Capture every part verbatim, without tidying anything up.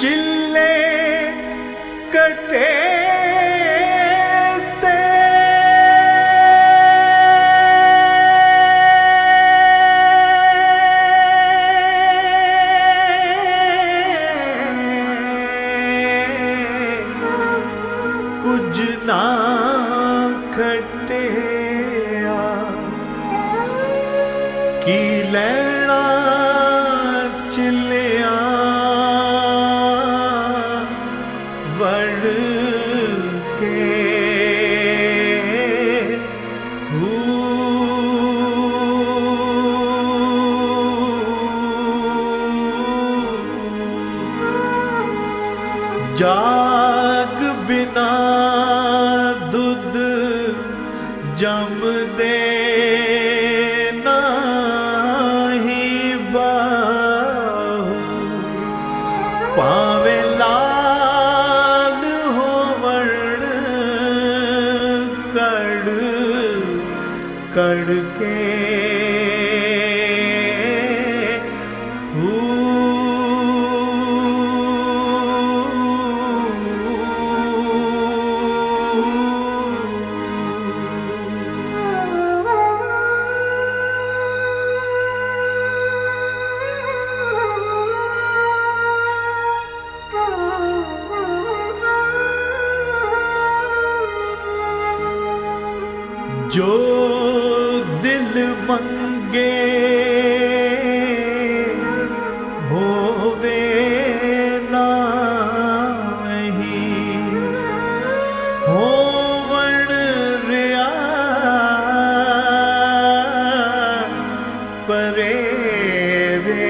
चिल्ले कटे कुछ ना खटिया की लैना चिलिया वड़ के जाग बिना दूध जम दे नाही बाहु पावे लाल होवण कड़ कड़ के जो दिल मंगे होवे नाही होवण रिया परे रे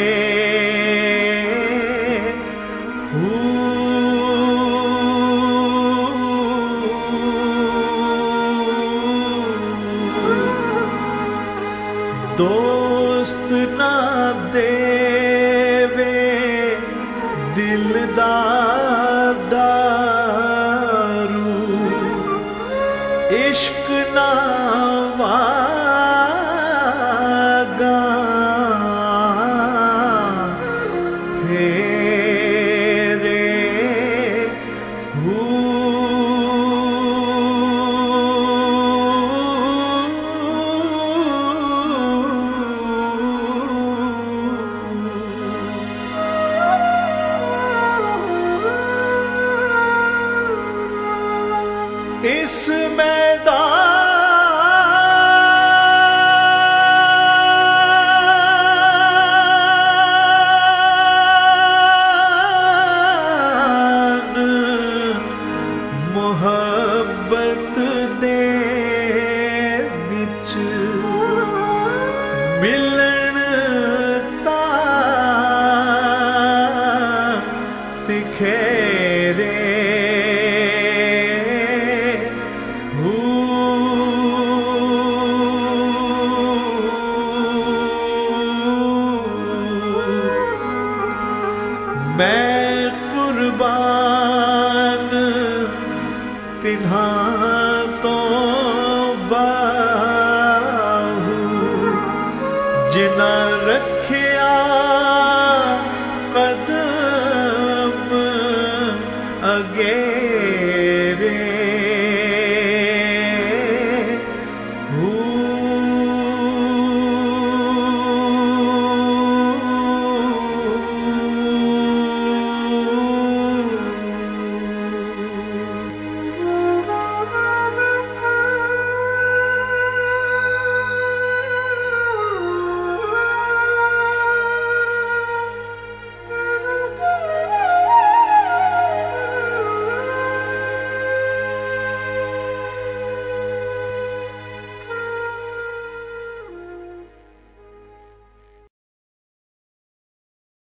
दोस्त ना देवे दिलदार दारू इश्क ना वागा फेरे इस मैदान मोहब्बत दे विच मिलन ता तिखेरे मैं कुर्बान तिन्हा तो बाहू जिना रखिया कदम अगे